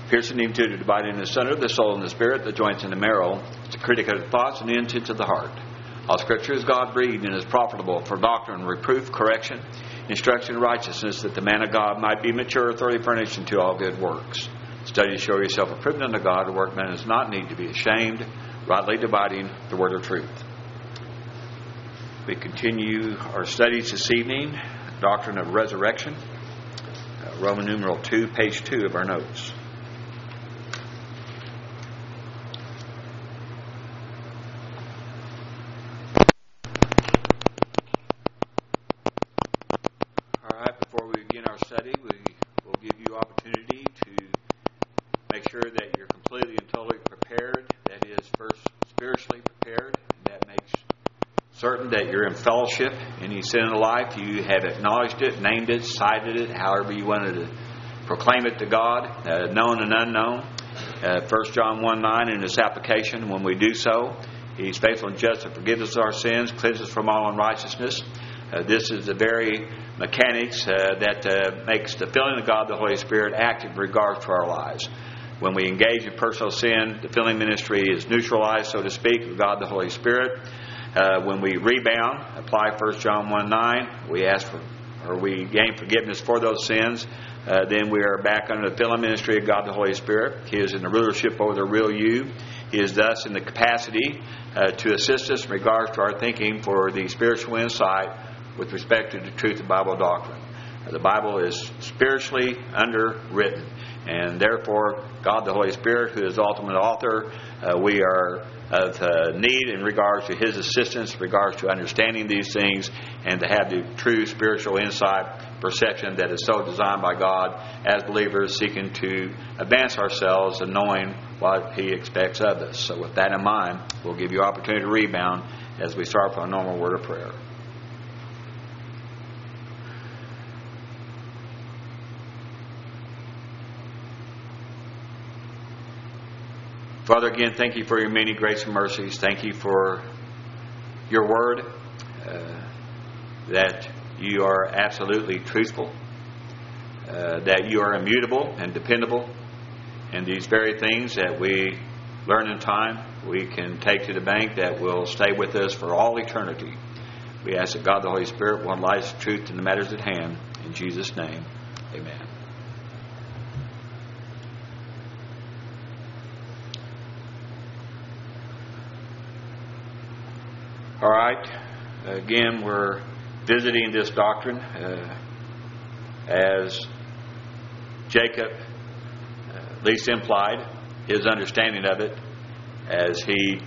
piercing even to the dividing asunder the soul and the spirit, the joints and the marrow. It's a critic of the thoughts and the intents of the heart. All Scripture is God-breathed and is profitable for doctrine, reproof, correction, instruction in righteousness, that the man of God might be mature, thoroughly furnished unto all good works. Study to show yourself approved unto God, a workman does not need to be ashamed, rightly dividing the word of truth. We continue our studies this evening, Doctrine of Resurrection, Roman numeral 2, page 2 of our notes. All right, before we begin our study, we will give you opportunity to make sure that you're completely and totally prepared. That is, first spiritually prepared. And that makes certain that you're in fellowship. Any sin in the life, you have acknowledged it, named it, cited it, however you wanted to proclaim it to God, known and unknown. 1 John 1:9 in this application, when we do so, He's faithful and just to forgive us our sins, cleanse us from all unrighteousness. This is the very mechanics that makes the filling of God, the Holy Spirit, active in regards to our lives. When we engage in personal sin, the filling ministry is neutralized, so to speak, with God, the Holy Spirit. When we rebound, apply 1 John 1:9, we ask for, or we gain forgiveness for those sins. Then we are back under the filling ministry of God, the Holy Spirit. He is in the rulership over the real you. He is thus in the capacity to assist us in regards to our thinking for the spiritual insight with respect to the truth of Bible doctrine. The Bible is spiritually underwritten, and therefore God the Holy Spirit, who is the ultimate author, we are of need in regards to His assistance, in regards to understanding these things, and to have the true spiritual insight, perception that is so designed by God as believers seeking to advance ourselves and knowing what He expects of us. So with that in mind, we'll give you opportunity to rebound as we start with our normal word of prayer. Father, again, thank you for your many grace and mercies. Thank you for your word, that you are absolutely truthful, that you are immutable and dependable, and these very things that we learn in time, we can take to the bank that will stay with us for all eternity. We ask that God the Holy Spirit will enlighten the truth in the matters at hand. In Jesus' name, amen. All right, again, we're visiting this doctrine as Jacob at least implied his understanding of it as he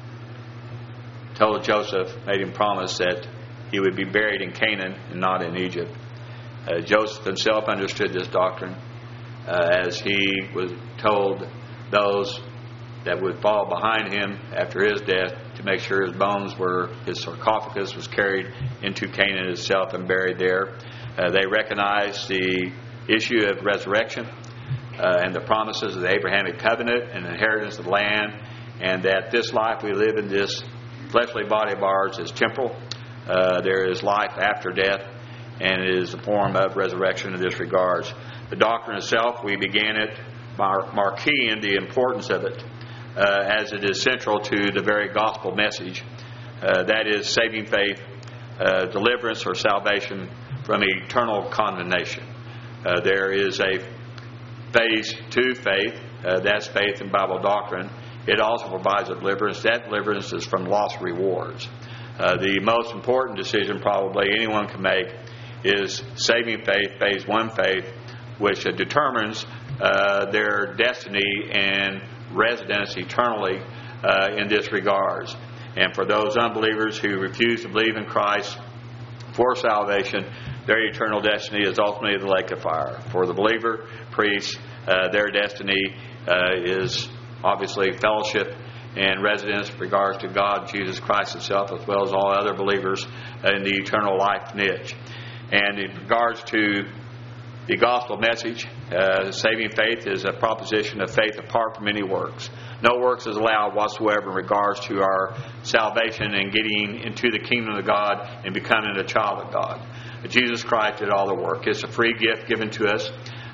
told Joseph, made him promise that he would be buried in Canaan and not in Egypt. Joseph himself understood this doctrine as he was told those that would fall behind him after his death to make sure his bones were, his sarcophagus was carried into Canaan itself and buried there. They recognized the issue of resurrection and the promises of the Abrahamic covenant and inheritance of the land, and that this life we live in, this fleshly body of ours, is temporal. There is life after death, and it is a form of resurrection in this regards. The doctrine itself, we began it marqueeing the importance of it, as it is central to the very gospel message. That is saving faith, deliverance or salvation from eternal condemnation. There is a phase to faith, that's faith in Bible doctrine. It also provides a deliverance. That deliverance is from lost rewards. The most important decision probably anyone can make is saving faith, phase 1 faith, which determines their destiny and residence eternally in this regards. And for those unbelievers who refuse to believe in Christ for salvation, their eternal destiny is ultimately the lake of fire. For the believer, priest, their destiny is obviously fellowship and residence in regards to God, Jesus Christ Himself, as well as all other believers in the eternal life niche. And in regards to the gospel message, saving faith is a proposition of faith apart from any works. No works is allowed whatsoever in regards to our salvation and getting into the kingdom of God and becoming a child of God. Jesus Christ did all the work. It's a free gift given to us.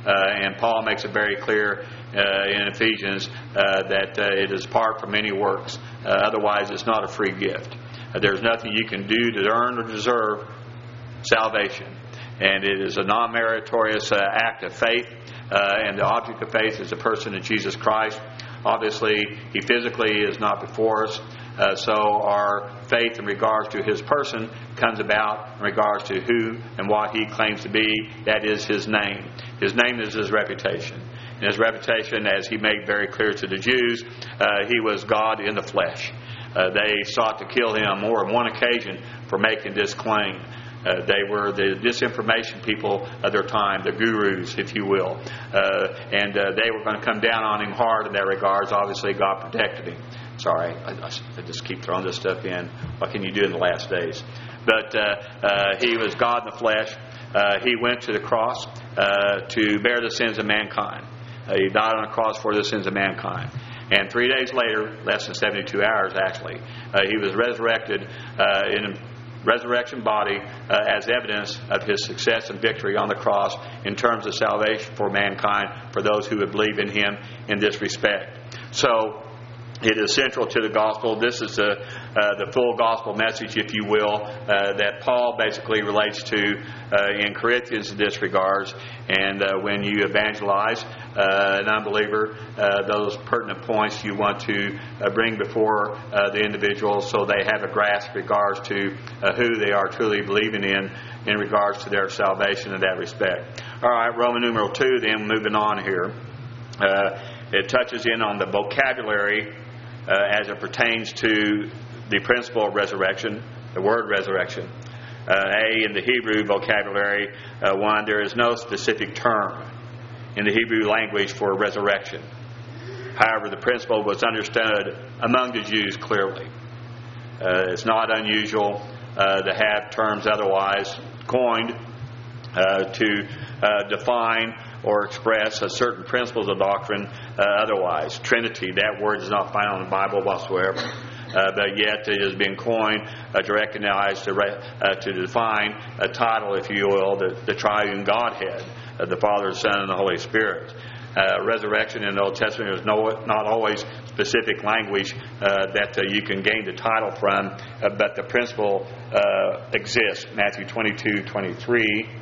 And Paul makes it very clear in Ephesians that it is apart from any works. Otherwise, it's not a free gift. There's nothing you can do to earn or deserve salvation. And it is a non-meritorious act of faith. And the object of faith is the person of Jesus Christ. Obviously, He physically is not before us. So our faith in regards to His person comes about in regards to who and what He claims to be. That is His name. His name is His reputation. And His reputation, as He made very clear to the Jews, He was God in the flesh. They sought to kill Him more than one occasion for making this claim. They were the disinformation people of their time, the gurus, if you will. And they were going to come down on Him hard in that regards. Obviously, God protected Him. Sorry, I just keep throwing this stuff in. What can you do in the last days? But He was God in the flesh. He went to the cross to bear the sins of mankind. He died on the cross for the sins of mankind. And 3 days later, less than 72 hours actually, He was resurrected in a resurrection body as evidence of His success and victory on the cross in terms of salvation for mankind, for those who would believe in Him in this respect. So it is central to the gospel. This is the full gospel message, if you will, that Paul basically relates to in Corinthians in this regards. And when you evangelize an unbeliever, those pertinent points you want to bring before the individual so they have a grasp in regards to who they are truly believing in regards to their salvation in that respect. All right, Roman numeral 2, then moving on here. It touches in on the vocabulary as it pertains to the principle of resurrection, the word resurrection. In the Hebrew vocabulary, one, there is no specific term in the Hebrew language for resurrection. However, the principle was understood among the Jews clearly. It's not unusual to have terms otherwise coined to define or express certain principles of doctrine otherwise. Trinity, that word is not found in the Bible whatsoever. But yet it has been coined to recognize, to define a title, if you will, the triune Godhead, the Father, the Son, and the Holy Spirit. Resurrection in the Old Testament is not always specific language that you can gain the title from, but the principle exists. Matthew 22:23.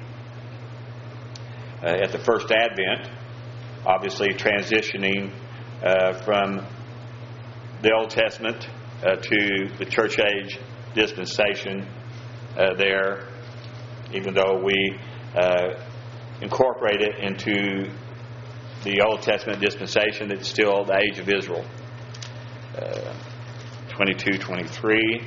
At the first Advent, obviously transitioning from the Old Testament to the church age dispensation there, even though we incorporate it into the Old Testament dispensation, it's still the age of Israel. 22:23.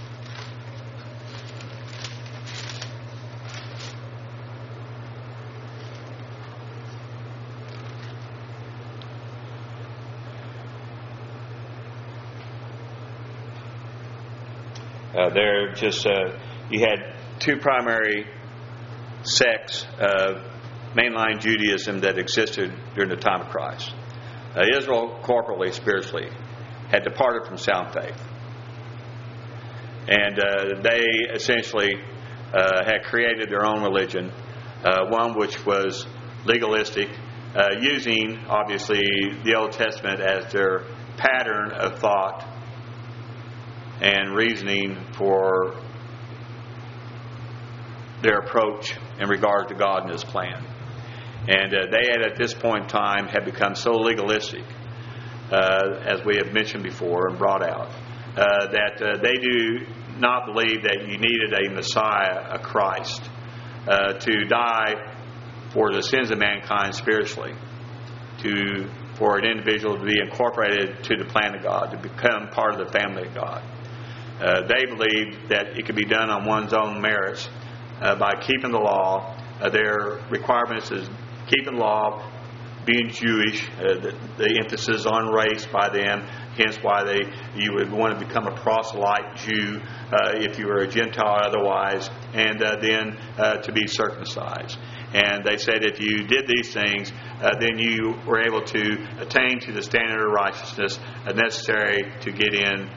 You had two primary sects of mainline Judaism that existed during the time of Christ. Israel, corporately, spiritually, had departed from sound faith. And they essentially had created their own religion, one which was legalistic, using, obviously, the Old Testament as their pattern of thought and reasoning for their approach in regard to God and His plan. And they had, at this point in time, had become so legalistic, as we have mentioned before and brought out, that they do not believe that you needed a Messiah, a Christ, to die for the sins of mankind spiritually, for an individual to be incorporated to the plan of God, to become part of the family of God. They believed that it could be done on one's own merits by keeping the law. Their requirements is keeping the law, being Jewish, the emphasis on race by them, hence why you would want to become a proselyte Jew if you were a Gentile otherwise, and then to be circumcised. And they said if you did these things, then you were able to attain to the standard of righteousness necessary to get in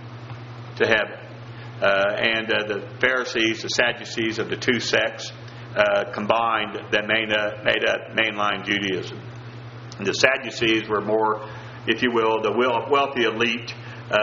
to heaven. And the Pharisees, the Sadducees of the two sects, combined that made up mainline Judaism. And the Sadducees were more, if you will, the wealthy elite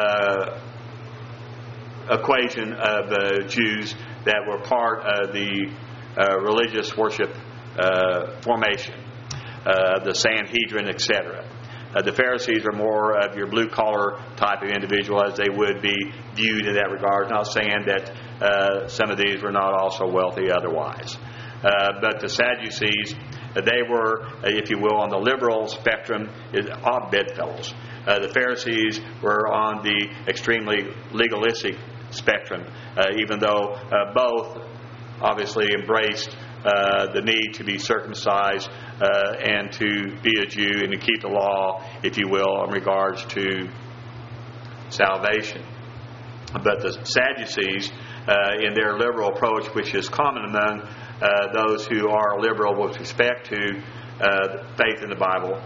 equation of Jews that were part of the religious worship formation, the Sanhedrin, etc. The Pharisees are more of your blue-collar type of individual, as they would be viewed in that regard. Not saying that some of these were not also wealthy otherwise. But the Sadducees, they were, if you will, on the liberal spectrum, odd bedfellows. The Pharisees were on the extremely legalistic spectrum, even though both obviously embraced the need to be circumcised and to be a Jew and to keep the law, if you will, in regards to salvation. But the Sadducees, in their liberal approach, which is common among those who are liberal with respect to faith in the Bible,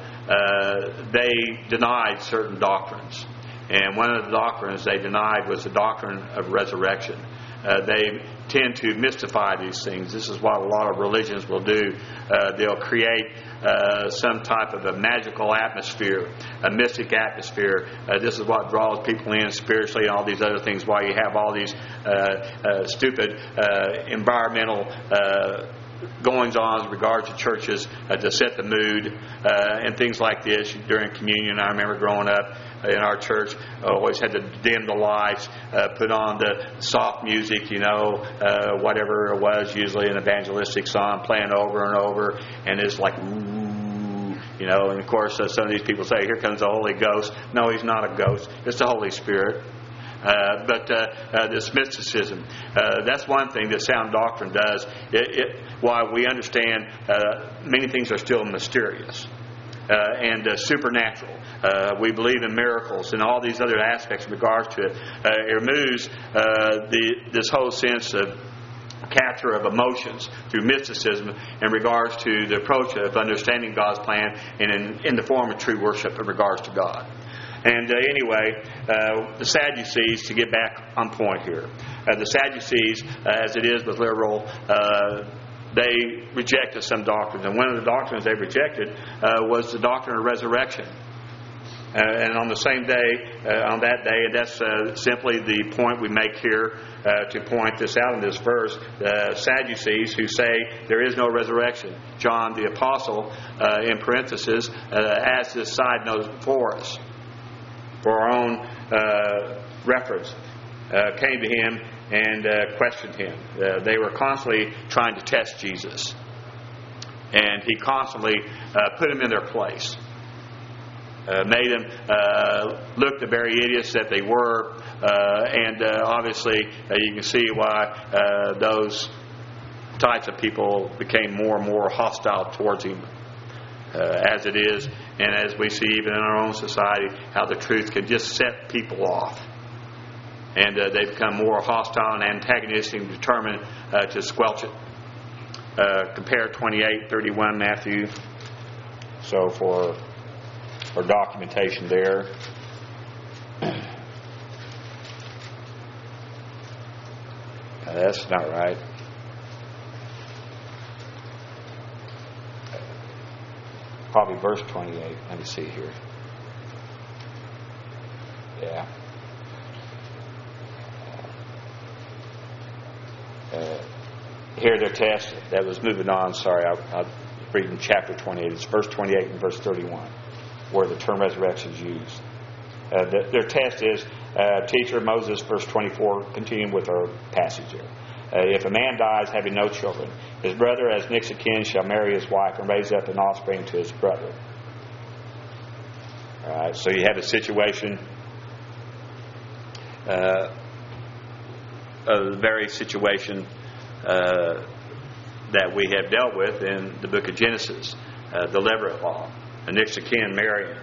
they denied certain doctrines. And one of the doctrines they denied was the doctrine of resurrection. They tend to mystify these things. This is what a lot of religions will do. They'll create some type of a magical atmosphere, a mystic atmosphere. This is what draws people in spiritually and all these other things, why you have all these stupid environmental goings-on in regards to churches to set the mood and things like this. During communion, I remember growing up in our church, always had to dim the lights, put on the soft music, whatever it was, usually an evangelistic song, playing over and over, and it's like, ooh, and of course some of these people say, here comes the Holy Ghost. No, He's not a ghost. It's the Holy Spirit. But this mysticism, that's one thing that sound doctrine does. While we understand many things are still mysterious and supernatural, we believe in miracles and all these other aspects in regards to it. It removes this whole sense of capture of emotions through mysticism in regards to the approach of understanding God's plan and in the form of true worship in regards to God. And anyway, the Sadducees, to get back on point here, the Sadducees, as it is with liberal, they rejected some doctrines. And one of the doctrines they rejected was the doctrine of resurrection. And on the same day, on that day, and that's simply the point we make here to point this out in this verse, the Sadducees who say there is no resurrection. John the Apostle, in parenthesis, adds this side note for us, for our own reference, came to him and questioned him. They were constantly trying to test Jesus. And he constantly put them in their place. Made them look the very idiots that they were. And obviously you can see why those types of people became more and more hostile towards him. As it is, and as we see even in our own society, how the truth can just set people off. And they become more hostile and antagonistic and determined to squelch it. Compare 28:31 Matthew. So for documentation there. That's not right. Probably verse 28. Let me see here. Yeah. Here their test. That was moving on. Sorry, I'll read in chapter 28. It's verse 28 and verse 31, where the term resurrection is used. Their test is, teacher, Moses, verse 24, continuing with our passage here. If a man dies having no children, his brother as next of kin shall marry his wife and raise up an offspring to his brother. All right, so you have a situation, a very situation that we have dealt with in the book of Genesis, the Levirate law, a next of kin marrying.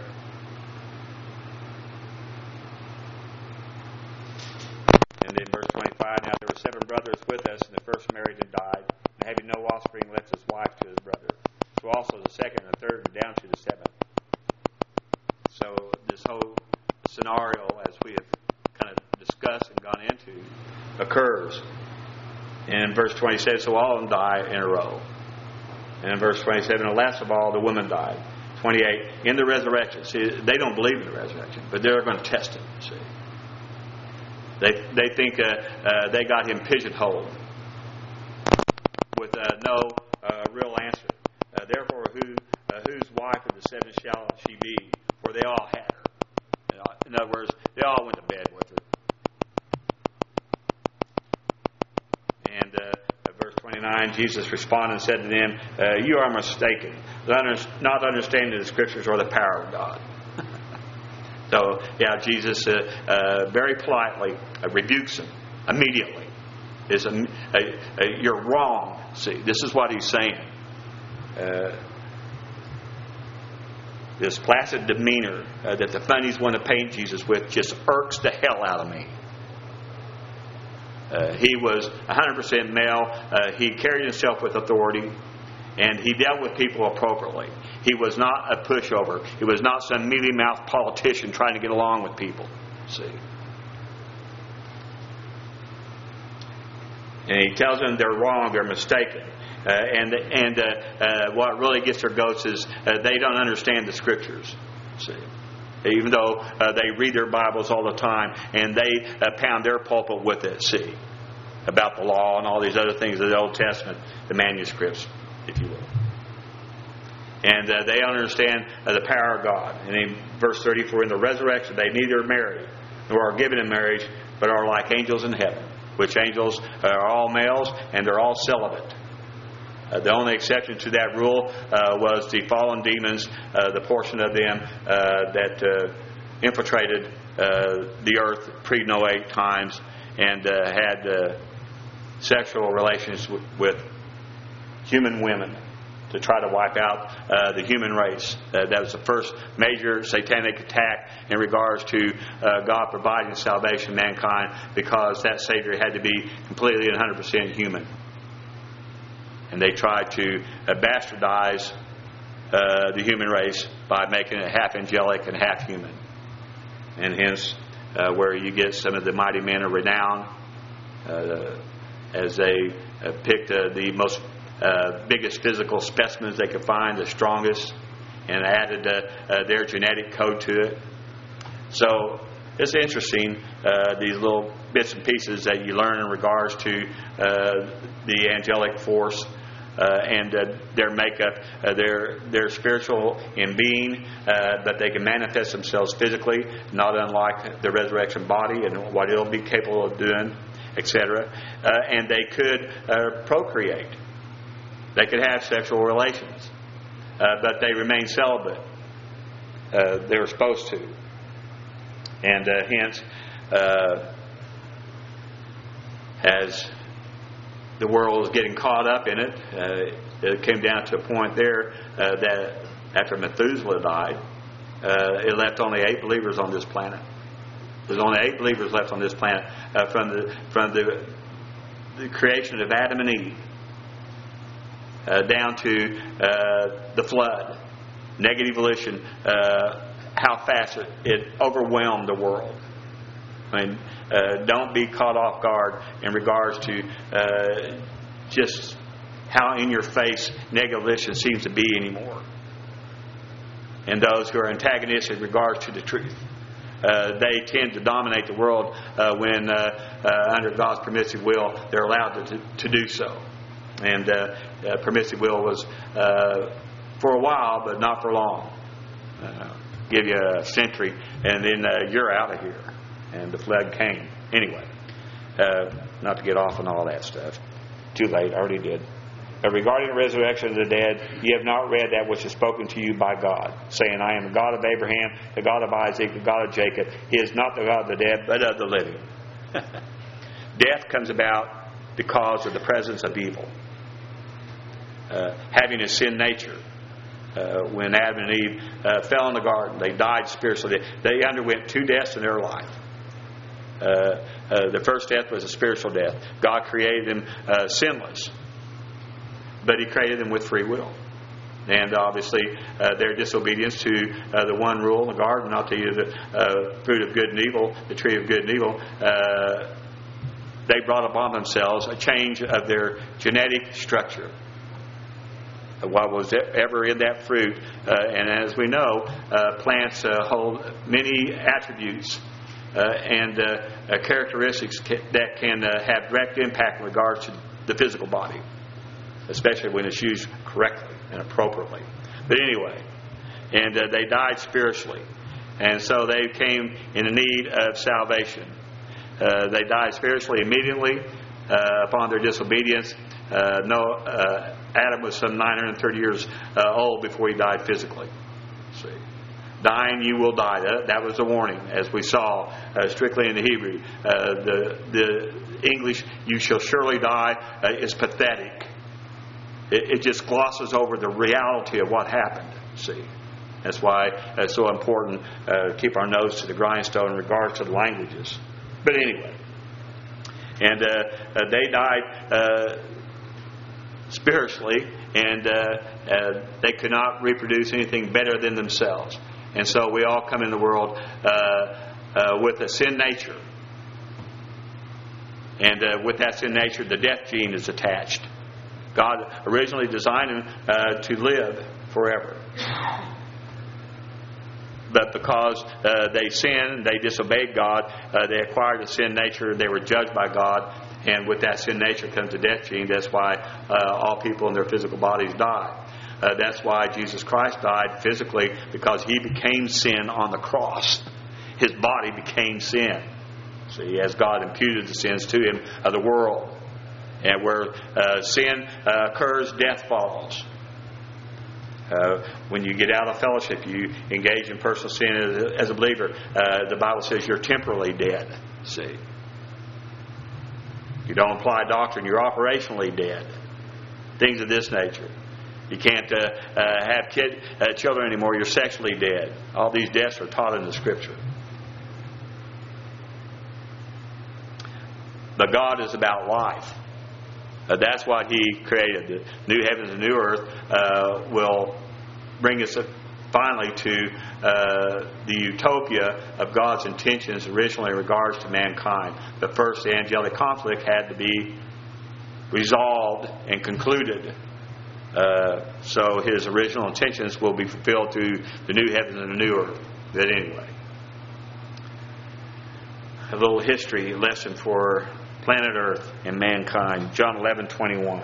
And then verse 25, now there were 7 brothers with us, and the first married and died, and having no offspring left his wife to his brother. So also the second and the third and down to the 7th. So this whole scenario, as we have kind of discussed and gone into, occurs. And in verse 27, so all of them die in a row. And in verse 27, and last of all, the woman died. 28, in the resurrection. See, they don't believe in the resurrection, but they're going to test it. See, they think they got him pigeonholed with no real answer. Therefore, whose wife of the seven shall she be? For they all had her. In other words, they all went to bed with her. And verse 29, Jesus responded and said to them, you are mistaken, not understanding the Scriptures or the power of God. So, Jesus very politely rebukes them immediately. You're wrong. See, this is what he's saying. This placid demeanor that the funnies want to paint Jesus with just irks the hell out of me. He was 100% male. He carried himself with authority, and he dealt with people appropriately. He was not a pushover. He was not some mealy-mouthed politician trying to get along with people. See, and he tells them they're wrong, they're mistaken. What really gets their goats is they don't understand the Scriptures. See, even though they read their Bibles all the time and they pound their pulpit with it. See, about the law and all these other things of the Old Testament, the manuscripts, if you will. And they understand the power of God. And in verse 34, in the resurrection, they neither marry nor are given in marriage, but are like angels in heaven. Which angels are all males and they're all celibate. The only exception to that rule was the fallen demons, the portion of them that infiltrated the earth pre-Noah times and had sexual relations with human women to try to wipe out the human race. That was the first major satanic attack in regards to God providing salvation to mankind, because that Savior had to be completely and 100% human. And they tried to bastardize the human race by making it half angelic and half human. And hence where you get some of the mighty men of renown as they picked the most biggest physical specimens they could find, the strongest, and added their genetic code to it. So it's interesting, these little bits and pieces that you learn in regards to the angelic force and their makeup. They're spiritual in being, but they can manifest themselves physically, not unlike the resurrection body and what it'll be capable of doing, etc. And they could procreate. They could have sexual relations, but they remain celibate. They were supposed to. And hence, as the world was getting caught up in it, it came down to a point there that after Methuselah died, it left only 8 believers on this planet. There's only 8 believers left on this planet from the creation of Adam and Eve down to the flood, negative volition, how fast it overwhelmed the world. I mean, don't be caught off guard in regards to just how in your face negative volition seems to be anymore. And those who are antagonistic in regards to the truth. They tend to dominate the world when under God's permissive will they're allowed to do so. And permissive will was for a while, but not for long. Give you a century, and then you're out of here. And the flood came. Anyway, not to get off on all that stuff. Too late, I already did. Regarding the resurrection of the dead, ye have not read that which is spoken to you by God, saying, I am the God of Abraham, the God of Isaac, the God of Jacob. He is not the God of the dead, but of the living. Death comes about because of the presence of evil. Having a sin nature. When Adam and Eve fell in the garden, they died spiritually. They underwent 2 deaths in their life. The first death was a spiritual death. God created them sinless, but He created them with free will. And obviously, their disobedience to the one rule in the garden, not to eat the fruit of good and evil, the tree of good and evil, they brought upon themselves a change of their genetic structure. What was ever in that fruit, and as we know, plants hold many attributes and characteristics that can have direct impact in regards to the physical body, especially when it's used correctly and appropriately. But anyway, and they died spiritually, and so they came in the need of salvation. They died spiritually immediately upon their disobedience. Adam was some 930 years old before he died physically. See, dying, you will die. That was the warning, as we saw strictly in the Hebrew. The English, you shall surely die, is pathetic. It just glosses over the reality of what happened. See, that's why it's so important to keep our nose to the grindstone in regards to the languages. But anyway, and they died spiritually, and they could not reproduce anything better than themselves. And so we all come in the world with a sin nature. And with that sin nature, the death gene is attached. God originally designed them to live forever. But because they sinned, they disobeyed God, they acquired a sin nature, they were judged by God, and with that sin nature comes the death gene. That's why all people in their physical bodies die. That's why Jesus Christ died physically, because He became sin on the cross. His body became sin. See, as God imputed the sins to Him of the world. And where sin occurs, death follows. When you get out of fellowship, you engage in personal sin as a believer. The Bible says you're temporally dead. See, you don't apply doctrine, you're operationally dead. Things of this nature. You can't have children anymore. You're sexually dead. All these deaths are taught in the Scripture. But God is about life. That's what He created. The new heavens and new earth will bring us finally to the utopia of God's intentions originally in regards to mankind. But first, the angelic conflict had to be resolved and concluded. So His original intentions will be fulfilled through the new heavens and the new earth. But anyway, a little history lesson for planet Earth and mankind. John 11:21.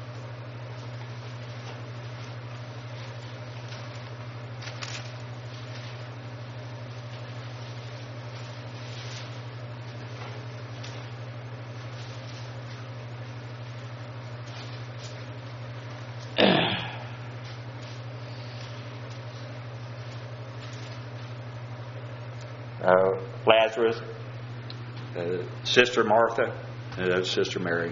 Lazarus, Sister Martha, and Sister Mary.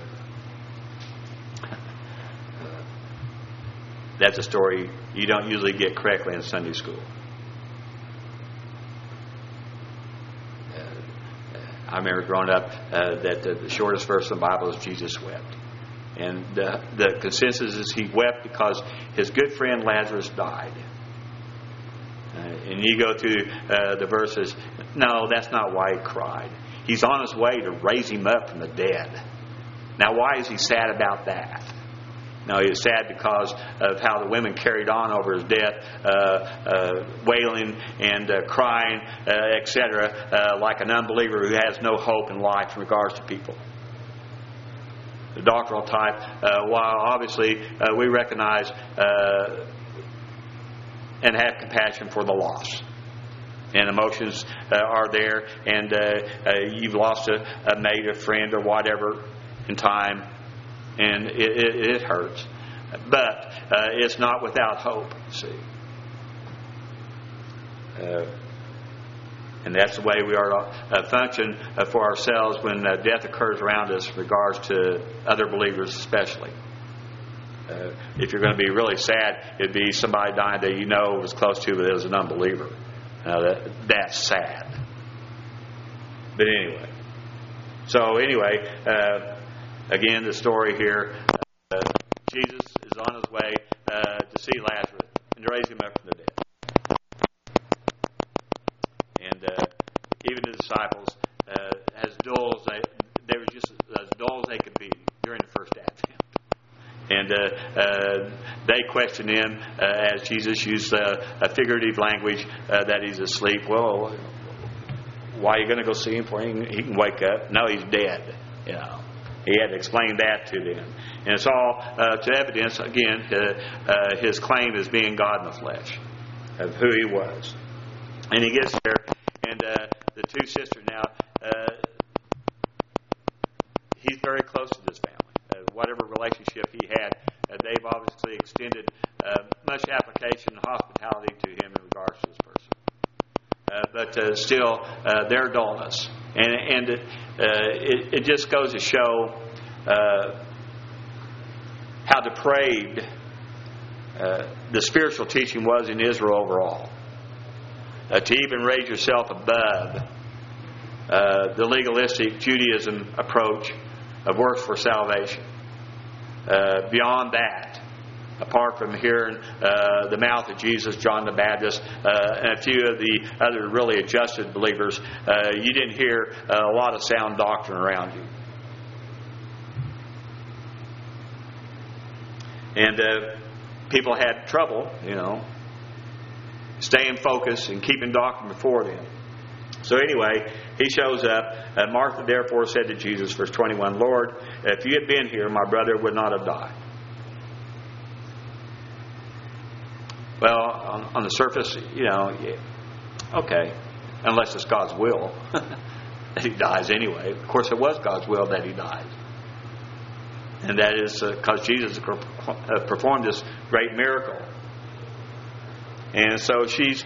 That's a story you don't usually get correctly in Sunday school. I remember growing up that the shortest verse in the Bible is Jesus wept. And the consensus is He wept because His good friend Lazarus died. And you go through the verses, no, that's not why He cried. He's on His way to raise him up from the dead. Now, why is He sad about that? No, He was sad because of how the women carried on over His death, wailing and crying, etc., like an unbeliever who has no hope in life in regards to people. The doctrinal type, while obviously we recognize and have compassion for the lost. And emotions are there, and you've lost a mate, a friend, or whatever in time, and it hurts. But it's not without hope, see. And that's the way we are to function for ourselves when death occurs around us in regards to other believers especially. If you're going to be really sad, it'd be somebody dying that you know was close to, but it was an unbeliever. That's sad. But anyway. So anyway, again, the story here. Jesus is on His way to see Lazarus and to raise him up from the dead. And even the disciples, as dull as they were just as they questioned him as Jesus used a figurative language that he's asleep. Well, why are you going to go see him for? He can wake up. No, he's dead. He had to explain that to them. And it's all to evidence, again, his claim as being God in the flesh, of who he was. And he gets there, and the two sisters now, he's very close to this family. Whatever relationship he had, they've obviously extended much application and hospitality to him in regards to this person. But still, their dullness. And it just goes to show how depraved the spiritual teaching was in Israel overall. To even raise yourself above the legalistic Judaism approach of works for salvation. Beyond that, apart from hearing the mouth of Jesus, John the Baptist, and a few of the other really adjusted believers, you didn't hear a lot of sound doctrine around you. And people had trouble, staying focused and keeping doctrine before them. So anyway, he shows up. Martha therefore said to Jesus, verse 21, Lord, if you had been here, my brother would not have died. Well, on the surface, okay, unless it's God's will that he dies anyway. Of course, it was God's will that he died. And that is because Jesus performed this great miracle. And so she's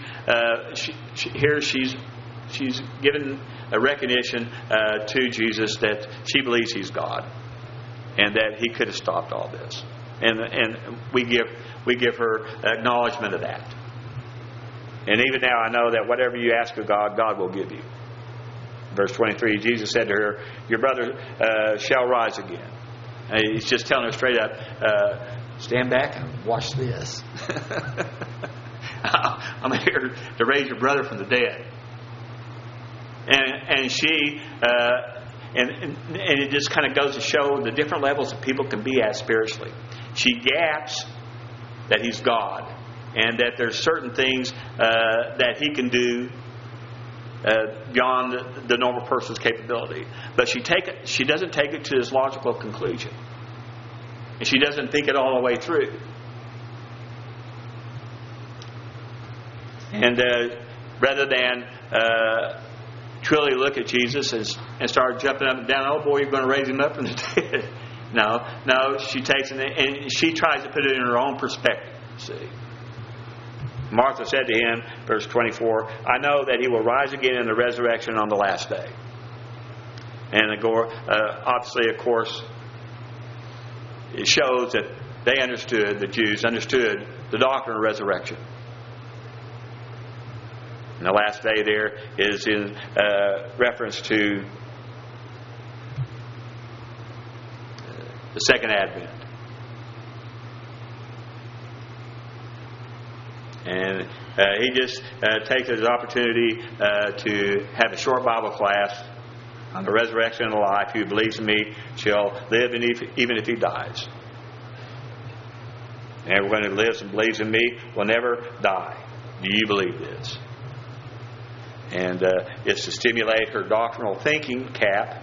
given a recognition to Jesus that she believes he's God, and that he could have stopped all this. And we give her acknowledgement of that. And even now I know that whatever you ask of God, God will give you. Verse 23, Jesus said to her, your brother shall rise again. And he's just telling her straight up, stand back and watch this. I'm here to raise your brother from the dead. And she, and it just kind of goes to show the different levels that people can be at spiritually. She gaps that he's God, and that there's certain things that he can do beyond the normal person's capability. But she doesn't take it to its logical conclusion, and she doesn't think it all the way through. And rather than truly look at Jesus and start jumping up and down, oh boy, you're going to raise him up from the dead. No, she takes it and she tries to put it in her own perspective. See, Martha said to him, verse 24, I know that he will rise again in the resurrection on the last day. And obviously, of course, it shows that they understood, the Jews understood the doctrine of resurrection. And the last day there is in reference to the second advent. And he just takes his opportunity to have a short Bible class on the resurrection and the life. Who believes in me shall live, and even if he dies. And everyone who lives and believes in me will never die. Do you believe this? And it's to stimulate her doctrinal thinking cap.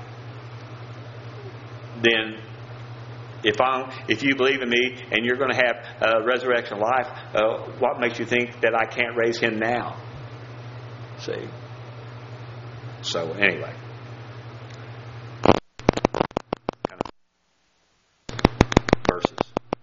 Then, if you believe in me and you're going to have resurrection life, what makes you think that I can't raise him now? See? So, anyway. Verses.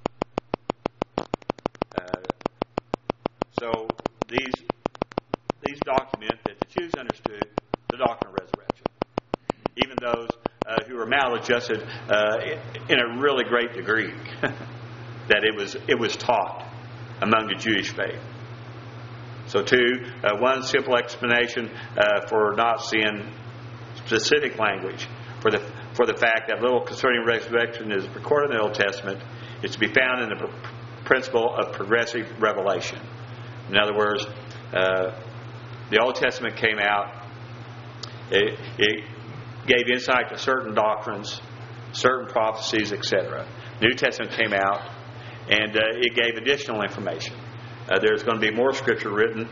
So, these document that the Jews understood the doctrine of resurrection. Even those who were maladjusted in a really great degree, that it was taught among the Jewish faith. So one simple explanation for not seeing specific language for the fact that little concerning resurrection is recorded in the Old Testament is to be found in the principle of progressive revelation. In other words, the Old Testament came out. It gave insight to certain doctrines, certain prophecies, etc. New Testament came out, And it gave additional information. There's going to be more Scripture written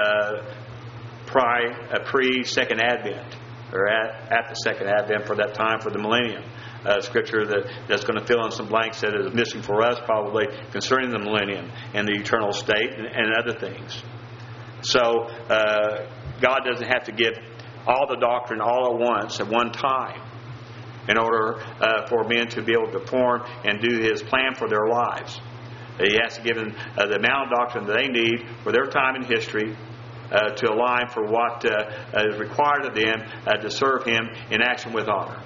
pre-Second Advent, or at the Second Advent, for that time, for the millennium. Scripture that's going to fill in some blanks that is missing for us, probably, concerning the millennium and the eternal state and other things. So God doesn't have to give all the doctrine all at once, at one time, in order for men to be able to form and do His plan for their lives. He has to give them the amount of doctrine that they need for their time in history to align for what is required of them to serve Him in action with honor.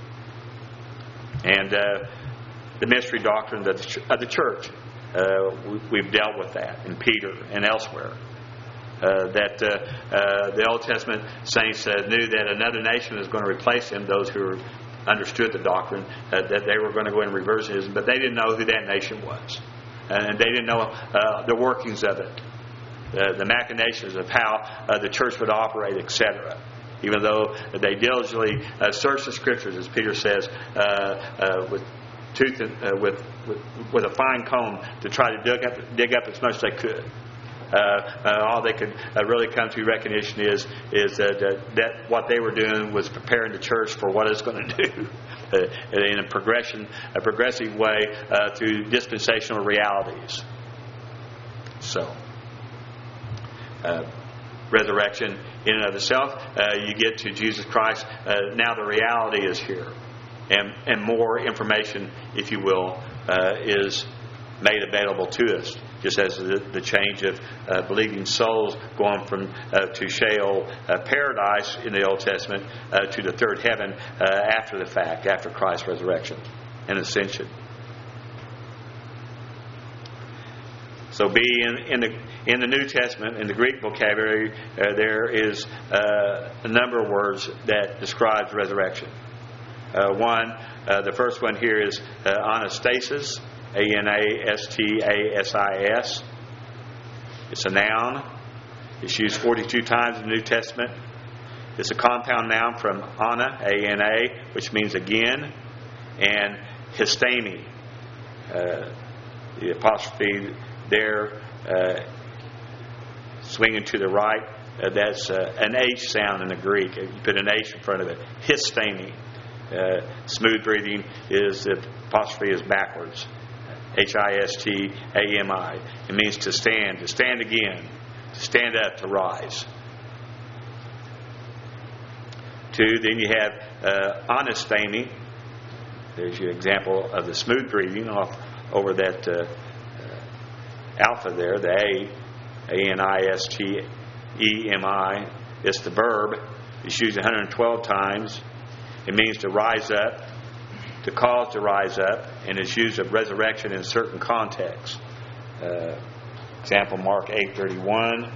And the mystery doctrine of the church, we've dealt with that in Peter and elsewhere. That the Old Testament saints knew that another nation was going to replace them, those who understood the doctrine, that they were going to go into reversionism, but they didn't know who that nation was. And they didn't know the workings of it, the machinations of how the church would operate, etc. Even though they diligently searched the Scriptures, as Peter says, with a fine comb to try to dig up as much as they could. All they could really come to recognition is that what they were doing was preparing the church for what it's going to do in a progressive way through dispensational realities. So, resurrection in and of itself, you get to Jesus Christ. Now the reality is here, and more information, if you will, is made available to us. Just as the change of believing souls going from to Sheol paradise in the Old Testament to the third heaven after the fact, after Christ's resurrection and ascension. So, in the New Testament, in the Greek vocabulary, there is a number of words that describes resurrection. The first one here is anastasis. Anastasis. It's a noun. It's used 42 times in the New Testament. It's a compound noun from ana, A-N-A, which means again, and histemi. The apostrophe there, swinging to the right, that's an H sound in the Greek. You put an H in front of it. Histemi. Smooth breathing is, the apostrophe is backwards. Histami. It means to stand again, to stand up, to rise. 2, then you have anastami. There's your example of the smooth breathing off over that alpha there, the A-N-I-S-T-E-M-I. It's the verb. It's used 112 times. It means to rise up, to cause to rise up, and it's used of resurrection in certain contexts. Example, Mark 8:31.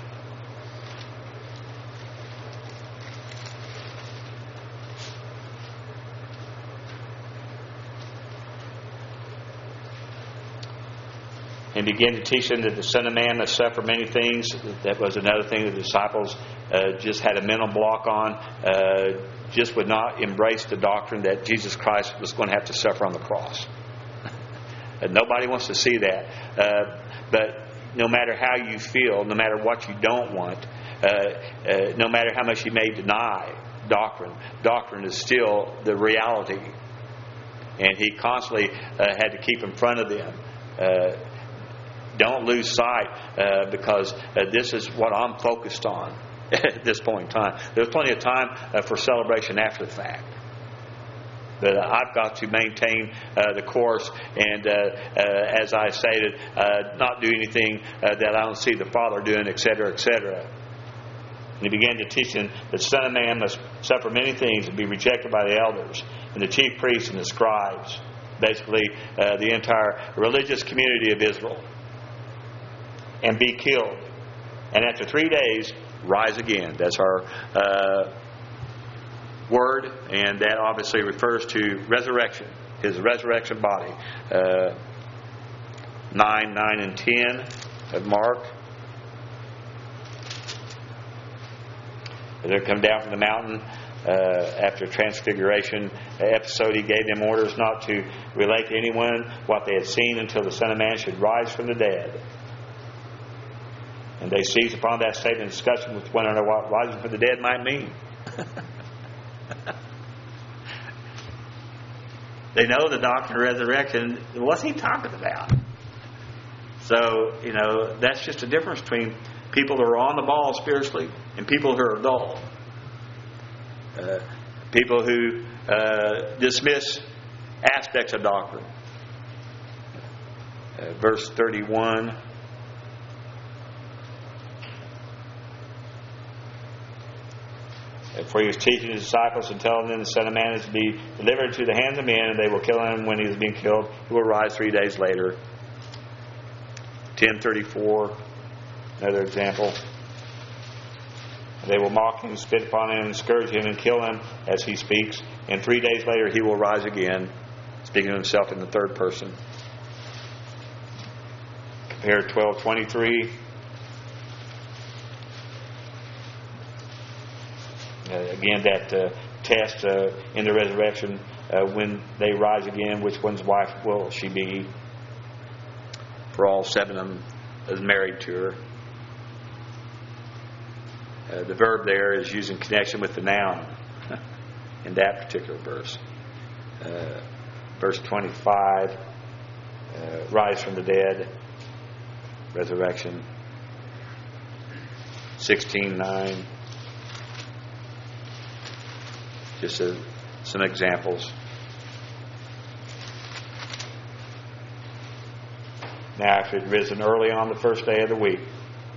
And began to teach them that the Son of Man must suffer many things. That was another thing the disciples just had a mental block on. Just would not embrace the doctrine that Jesus Christ was going to have to suffer on the cross. And nobody wants to see that. But no matter how you feel, no matter what you don't want, no matter how much you may deny doctrine is still the reality. And He constantly had to keep in front of them. Don't lose sight because this is what I'm focused on at this point in time. There's plenty of time for celebration after the fact. But I've got to maintain the course and, as I stated, not do anything that I don't see the Father doing, etc., etc. And He began to teach them that the Son of Man must suffer many things and be rejected by the elders and the chief priests and the scribes. Basically, the entire religious community of Israel. And be killed. And after 3 days, rise again. That's our word, and that obviously refers to resurrection, His resurrection body. 9 and 10 of Mark. They come down from the mountain after Transfiguration episode, He gave them orders not to relate to anyone what they had seen until the Son of Man should rise from the dead. And they seized upon that statement, discussing with one another what rising from the dead might mean. They know the doctrine of resurrection. What's he talking about? So, that's just a difference between people who are on the ball spiritually and people who are dull. People who dismiss aspects of doctrine. Verse 31. For He was teaching His disciples and telling them the Son of Man is to be delivered to the hands of men, and they will kill Him. When He is being killed, He will rise 3 days later. 10:34, another example. They will mock Him, spit upon Him, and scourge Him, and kill Him as He speaks. And 3 days later He will rise again, speaking of Himself in the third person. Compare 12:23. Again, that test in the resurrection, when they rise again, which one's wife will she be? For all 7 of them is married to her. The verb there is used in connection with the noun in that particular verse. Verse 25, rise from the dead, resurrection. 16:9. Just some examples. Now, if it had risen early on the first day of the week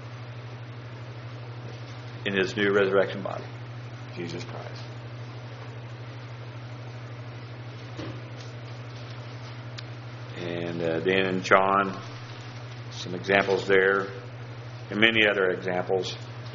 in His new resurrection body, Jesus Christ. And then in John, some examples there, and many other examples.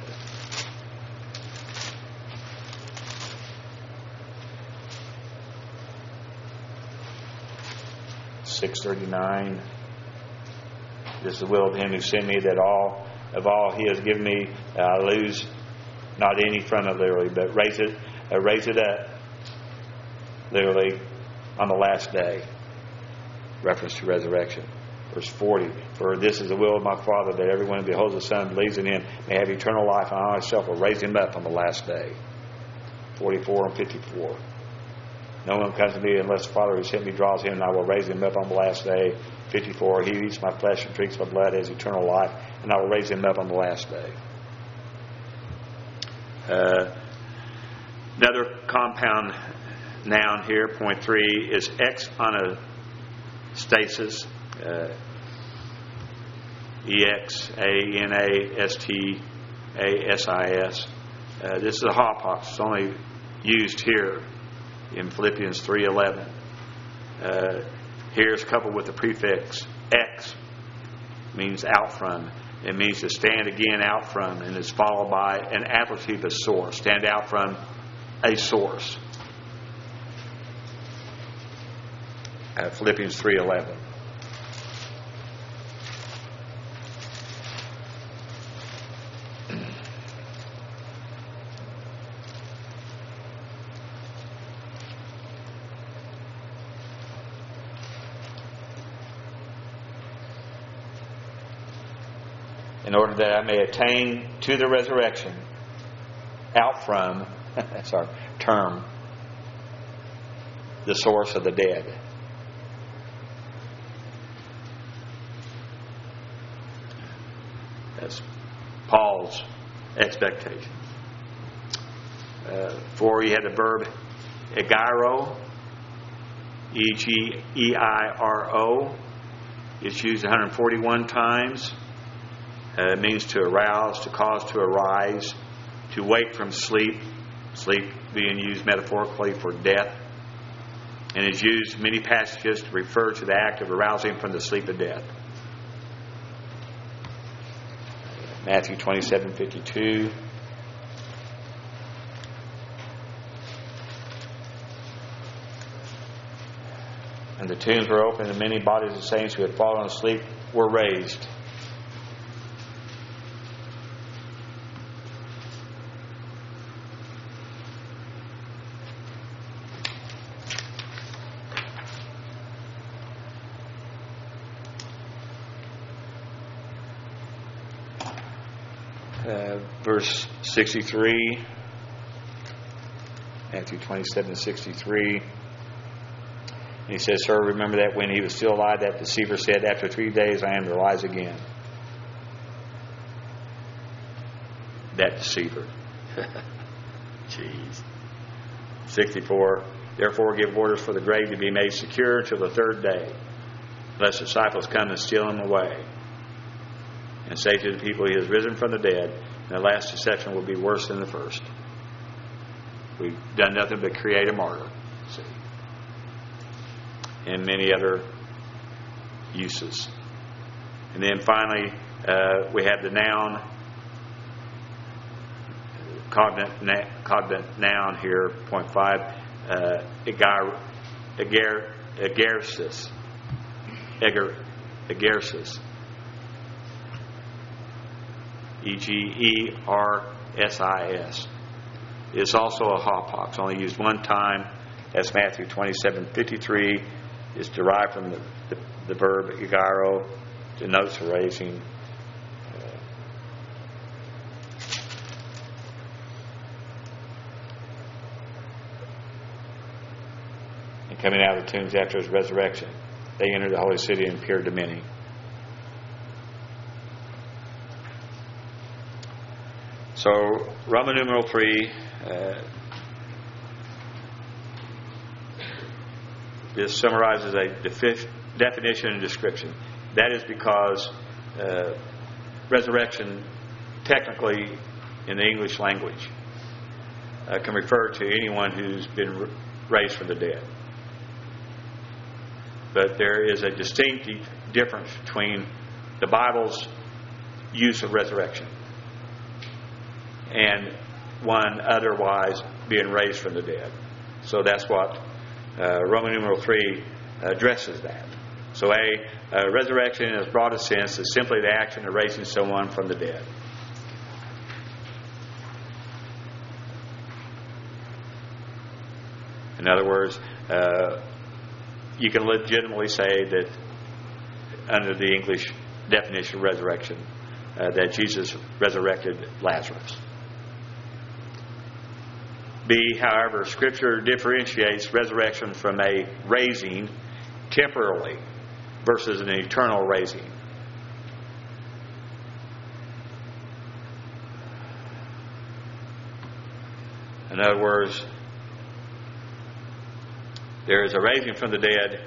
6:39. This is the will of Him who sent me, that all He has given me, I lose not any from it literally, but raise it up literally on the last day. Reference to resurrection. Verse 40. For this is the will of my Father, that everyone who beholds the Son and believes in Him may have eternal life, and I myself will raise him up on the last day. 44 and 54. No one comes to me unless the Father who sent me draws him, and I will raise him up on the last day. 54. He who eats my flesh and drinks my blood has eternal life, and I will raise him up on the last day. Another compound noun here, point 3, is exanastasis. exanastasis. This is a hopox. It's only used here in Philippians 3:11. Here it's coupled with the prefix ex, means out from. It means to stand again out from, and is followed by an appellative of source. Stand out from a source. Philippians 3:11. In order that I may attain to the resurrection, out from, that's our term, the source of the dead. That's Paul's expectation. For he had the verb egeiro, E-G-E-I-R-O. It's used 141 times. It means to arouse, to cause to arise, to wake from sleep. Sleep being used metaphorically for death. And is used in many passages to refer to the act of arousing from the sleep of death. Matthew 27:52. And the tombs were opened, and many bodies of saints who had fallen asleep were raised. verse 63. Matthew 27:63. He says, "Sir, remember that when he was still alive, that deceiver said, 'After 3 days I am to rise again.'" That deceiver. Jeez. 64. "Therefore give orders for the grave to be made secure till the 3rd day, lest disciples come and steal him away. And say to the people, He has risen from the dead, and the last deception will be worse than the first." We've done nothing but create a martyr. See? And many other uses. And then finally, we have the noun, cognate noun here, point 5, egersis. Egersis. Egersis. It's also a hapax, only used one time. That's Matthew 27:53. It's derived from the verb egaro, denotes raising. And coming out of the tombs after His resurrection, they entered the holy city and appeared to many. So, Roman numeral 3, this summarizes a definition and description. That is because resurrection, technically, in the English language, can refer to anyone who's been raised from the dead. But there is a distinct difference between the Bible's use of resurrection and one otherwise being raised from the dead. So that's what Roman numeral 3 addresses that. So resurrection in its broadest sense is simply the action of raising someone from the dead. In other words, you can legitimately say that under the English definition of resurrection, that Jesus resurrected Lazarus. B, however, Scripture differentiates resurrection from a raising temporarily versus an eternal raising. In other words, there is a raising from the dead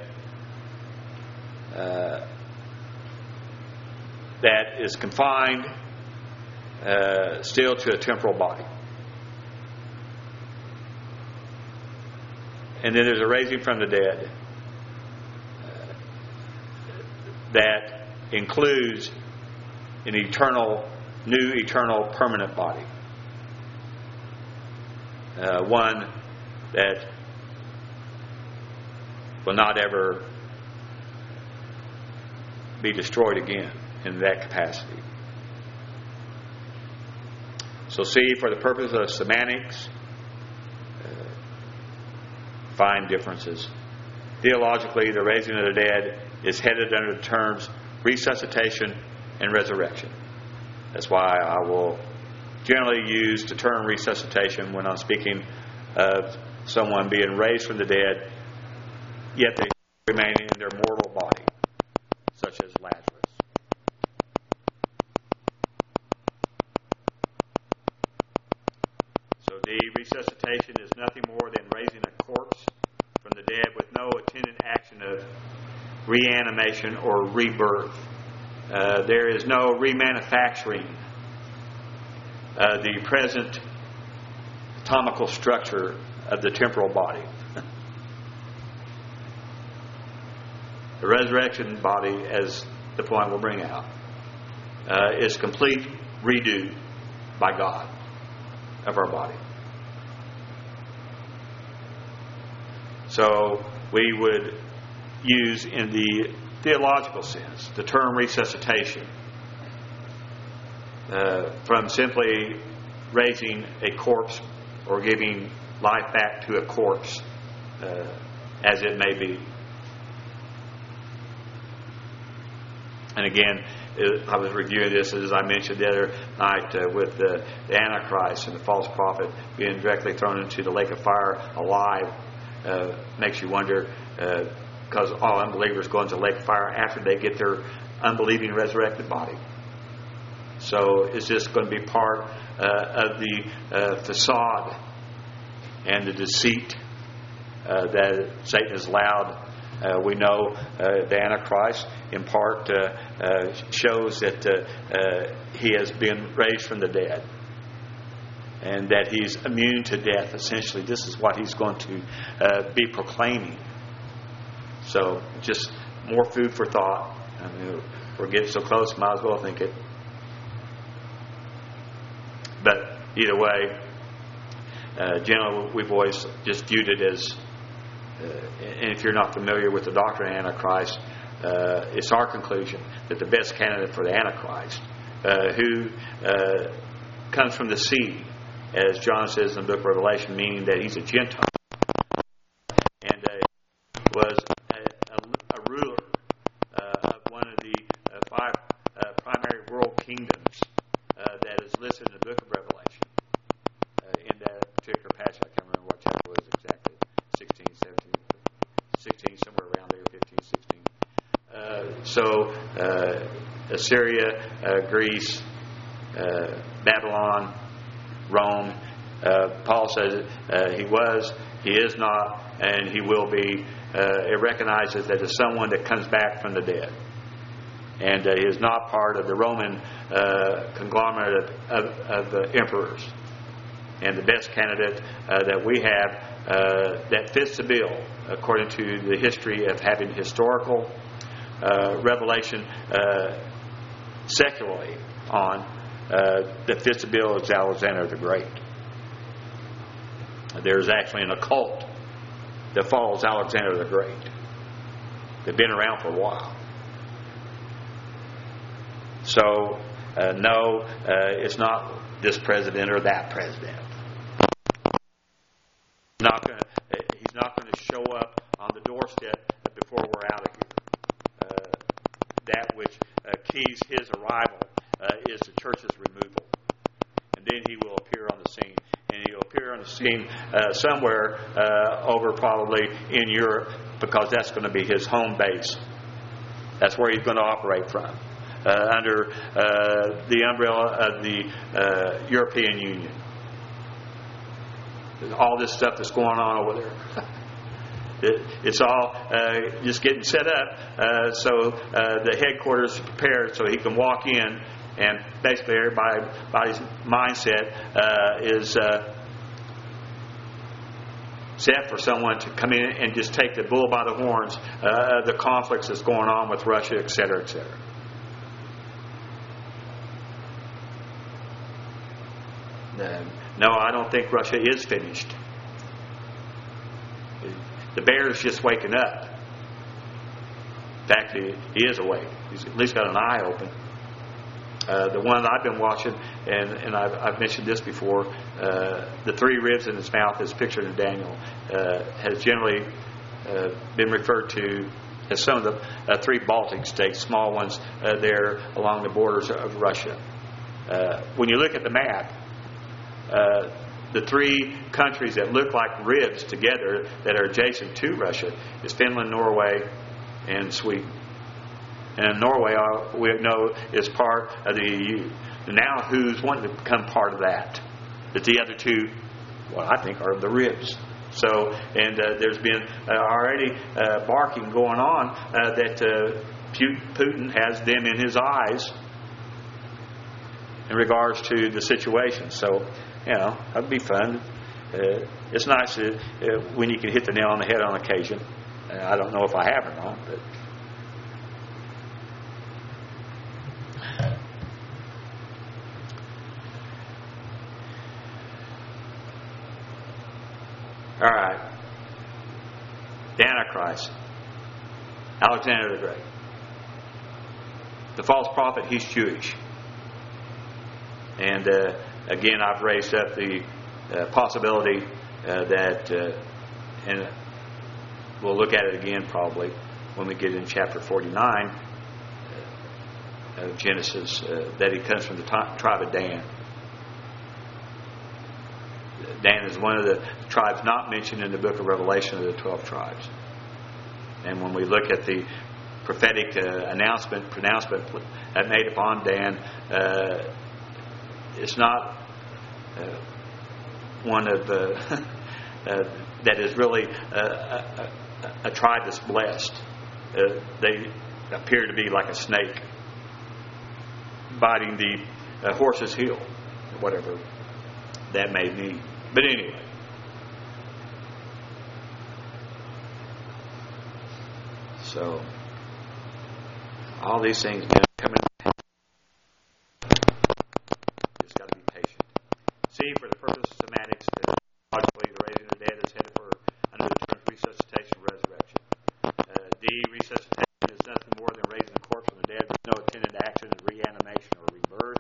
that is confined still to a temporal body. And then there's a raising from the dead that includes an new eternal permanent body. One that will not ever be destroyed again in that capacity. So see, for the purpose of semantics, fine differences. Theologically, the raising of the dead is headed under the terms resuscitation and resurrection. That's why I will generally use the term resuscitation when I'm speaking of someone being raised from the dead, yet they remain in their mortal body, such as Lazarus. So the resuscitation is nothing more than raising a corpse from the dead with no attendant action of reanimation or rebirth. There is no remanufacturing the present anatomical structure of the temporal body. The resurrection body, as the point will bring out, is complete redo by God of our body. So we would use in the theological sense the term resuscitation from simply raising a corpse or giving life back to a corpse as it may be. And again, I was reviewing this, as I mentioned the other night, with the Antichrist and the false prophet being directly thrown into the lake of fire alive. Makes you wonder, because all unbelievers go into the lake of fire after they get their unbelieving resurrected body. So is this going to be part of the facade and the deceit that Satan has allowed? We know the Antichrist in part shows that he has been raised from the dead and that he's immune to death. Essentially, this is what he's going to be proclaiming. So just more food for thought. I mean, we're getting so close, might as well think it. But either way, generally we've always just viewed it as, and if you're not familiar with the doctrine of Antichrist, it's our conclusion that the best candidate for the Antichrist, who comes from the seed, as John says in the book of Revelation, meaning that he's a Gentile, and was a ruler of one of the five primary world kingdoms that is listed in the book of Revelation. In that particular passage, I can't remember what chapter it was exactly, 16, 17, 16, somewhere around there, 15, 16. So Assyria, Greece, Babylon, Rome. Paul says he was, he is not, and he will be. It recognizes that it's someone that comes back from the dead. And he is not part of the Roman conglomerate of emperors. And the best candidate that we have that fits the bill, according to the history of having historical revelation secularly on, that fits the bill is Alexander the Great. There's actually an occult that follows Alexander the Great. They've been around for a while. So, no, it's not this president or that president. He's not going to show up on the doorstep before we're out of here. That which keys his arrival is the church's removal. And then he will appear on the scene. And he'll appear on the scene somewhere over probably in Europe, because that's going to be his home base. That's where he's going to operate from. Under the umbrella of the European Union. All this stuff that's going on over there. It's all just getting set up so the headquarters is prepared so he can walk in, and basically everybody's mindset is set for someone to come in and just take the bull by the horns, the conflicts that's going on with Russia, etc., etc. No, I don't think Russia is finished. The bear is just waking up. In fact, he is awake. He's at least got an eye open. The one I've been watching, and I've mentioned this before, the three ribs in his mouth is pictured in Daniel, has generally been referred to as some of the three Baltic states, small ones there along the borders of Russia. When you look at the map, the three countries that look like ribs together that are adjacent to Russia is Finland, Norway, and Sweden. And Norway, we know, is part of the EU. Now who's wanting to become part of that? That the other two, well, I think, are the ribs. So, and there's been already barking going on that Putin has them in his eyes in regards to the situation. So, you know, that'd be fun. It's nice when you can hit the nail on the head on occasion. I don't know if I have or not, but all right. The Antichrist, Alexander the Great. The false prophet, he's Jewish. And again, I've raised up the possibility that, and we'll look at it again probably when we get in chapter 49, of Genesis, that he comes from the tribe of Dan. Dan is one of the tribes not mentioned in the book of Revelation of the 12 tribes. And when we look at the prophetic pronouncement made upon Dan, it's not one of the that is really a tribe that's blessed. They appear to be like a snake biting the horse's heel, whatever that may mean. But anyway, so all these things coming. Just got to be patient. C, for the purpose of semantics, logically, the raising of the dead is headed for under the terms resuscitation and resurrection. D, resuscitation is nothing more than raising the corpse from the dead with no attendant action of reanimation or rebirth.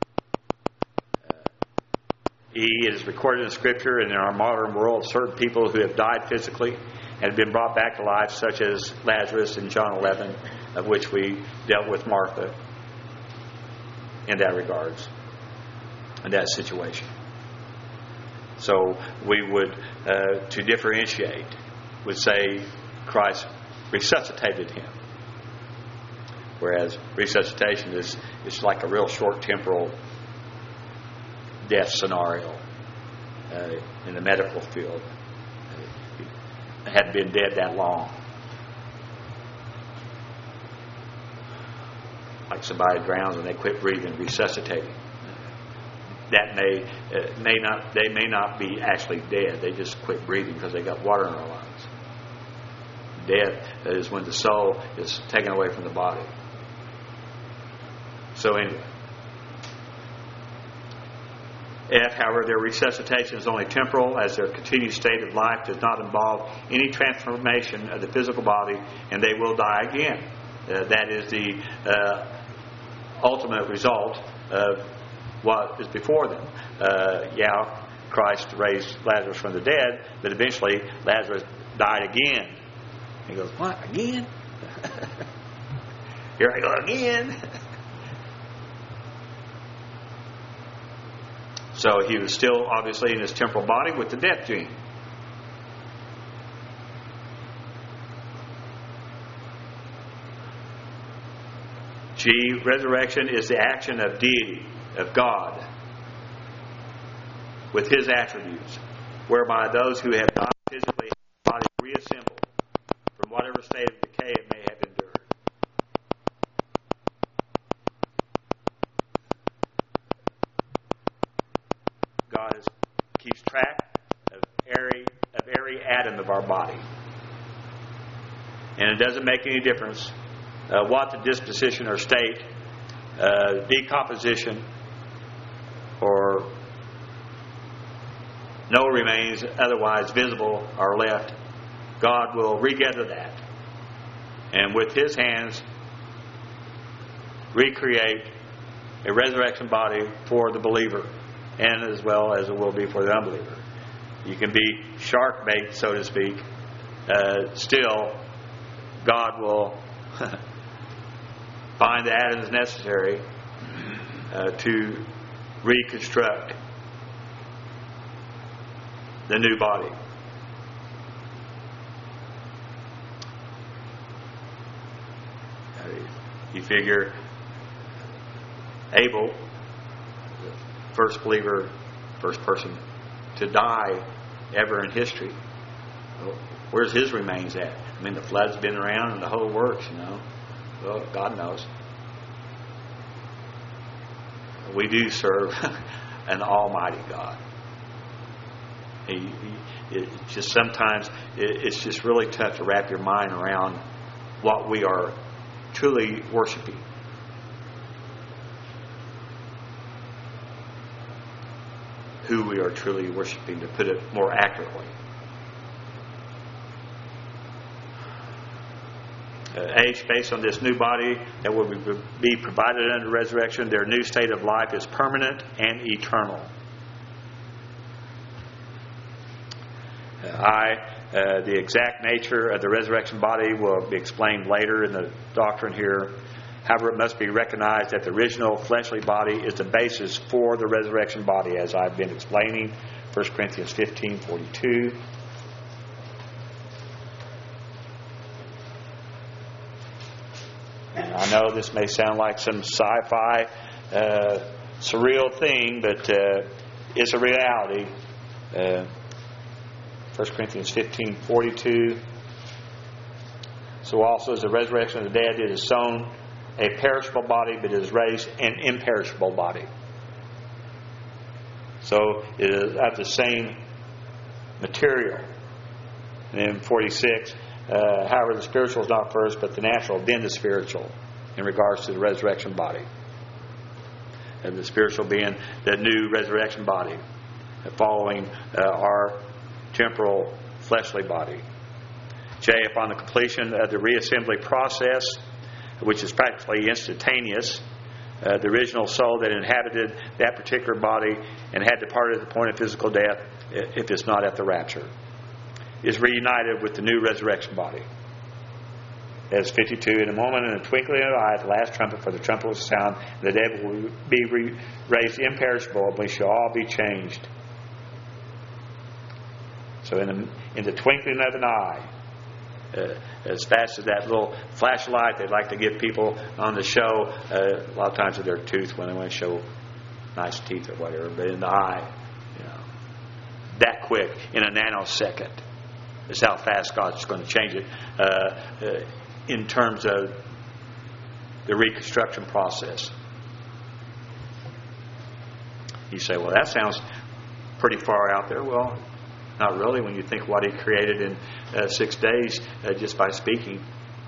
E, it is recorded in Scripture and in our modern world certain people who have died physically and have been brought back to life, such as Lazarus in John 11, of which we dealt with Martha in that regards, in that situation. So we would, to differentiate, would say Christ resuscitated him. Whereas resuscitation is like a real short temporal death scenario in the medical field. Hadn't been dead that long. Like somebody drowns and they quit breathing, resuscitating. That they may not be actually dead. They just quit breathing because they got water in their lungs. Death is when the soul is taken away from the body. So anyway. F, however, their resuscitation is only temporal, as their continued state of life does not involve any transformation of the physical body, and they will die again. That is the ultimate result of what is before them. Christ raised Lazarus from the dead, but eventually Lazarus died again. He goes, what, again? Here I go again. So he was still obviously in his temporal body with the death gene. G, resurrection is the action of deity, of God, with his attributes, whereby those who have died physically have bodies reassembled from whatever state of decay it may have endured. God keeps track of every atom of our body. And it doesn't make any difference what the disposition or state, decomposition, or no remains otherwise visible or left. God will regather that. And with his hands, recreate a resurrection body for the believer, and as well as it will be for the unbeliever. You can be shark bait, so to speak. Still, God will find the atoms necessary to reconstruct the new body. You figure Abel, the first believer, first person to die ever in history, where's his remains at? I mean, the flood's been around and the whole works, you know. Well, God knows. We do serve an almighty God. It's just sometimes it's just really tough to wrap your mind around what we are truly worshiping. Who we are truly worshiping, to put it more accurately. H, based on this new body that will be provided under resurrection, their new state of life is permanent and eternal. The exact nature of the resurrection body will be explained later in the doctrine here. However, it must be recognized that the original fleshly body is the basis for the resurrection body, as I've been explaining. 1 Corinthians 15:42. I know this may sound like some sci-fi, surreal thing, but it's a reality. 1 Corinthians 15:42. So also as the resurrection of the dead, it is sown a perishable body, but it is raised an imperishable body. So it is of the same material. And in 46, however, the spiritual is not first, but the natural, then the spiritual, in regards to the resurrection body. And the spiritual being the new resurrection body, following our temporal fleshly body. J, upon the completion of the reassembly process, which is practically instantaneous, the original soul that inhabited that particular body and had departed at the point of physical death, if it's not at the rapture, is reunited with the new resurrection body. As 52, in a moment, in a twinkling of an eye, at the last trumpet, for the trumpet will sound, the dead will be raised imperishable, and we shall all be changed. So in the twinkling of an eye, as fast as that little flashlight they'd like to give people on the show, a lot of times with their tooth when they want to show nice teeth or whatever, but in the eye, that quick, in a nanosecond, is how fast God's going to change it in terms of the reconstruction process. You say, well, that sounds pretty far out there. Well, not really when you think what He created in 6 days just by speaking.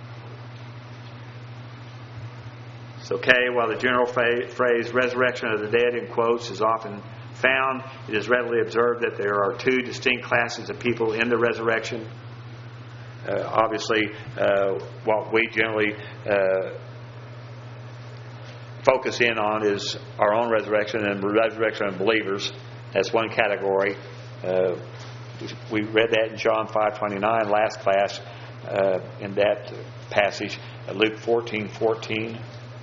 So, while the general phrase resurrection of the dead in quotes is often found, it is readily observed that there are two distinct classes of people in the resurrection. Obviously, what we generally focus in on is our own resurrection and the resurrection of believers. That's one category. We read that in John 5:29 last class in that passage. Luke 14:14.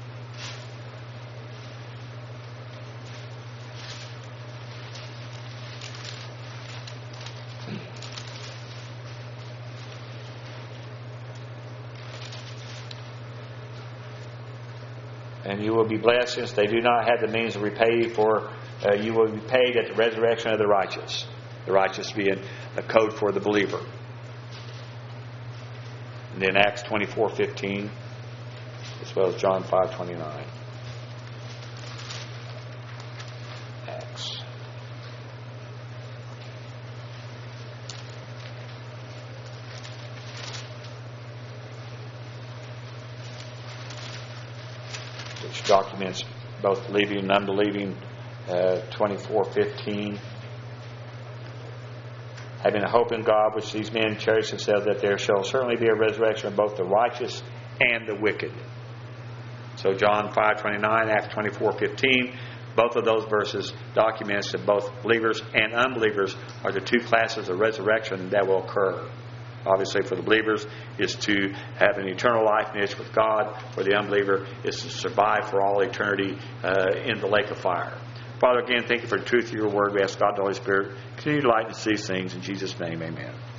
And you will be blessed since they do not have the means to repay, for you will be paid at the resurrection of the righteous. The righteous being a code for the believer. And then Acts 24:15, as well as John 5:29. Acts. Which documents both believing and unbelieving. 24:15. Having a hope in God, which these men cherish themselves, that there shall certainly be a resurrection of both the righteous and the wicked. So John 5:29, Acts 24:15, both of those verses documents that both believers and unbelievers are the two classes of resurrection that will occur. Obviously, for the believers is to have an eternal life niche with God. For the unbeliever is to survive for all eternity in the lake of fire. Father, again, thank you for the truth of your word. We ask God, the Holy Spirit, continue to lighten us these things. In Jesus' name, amen.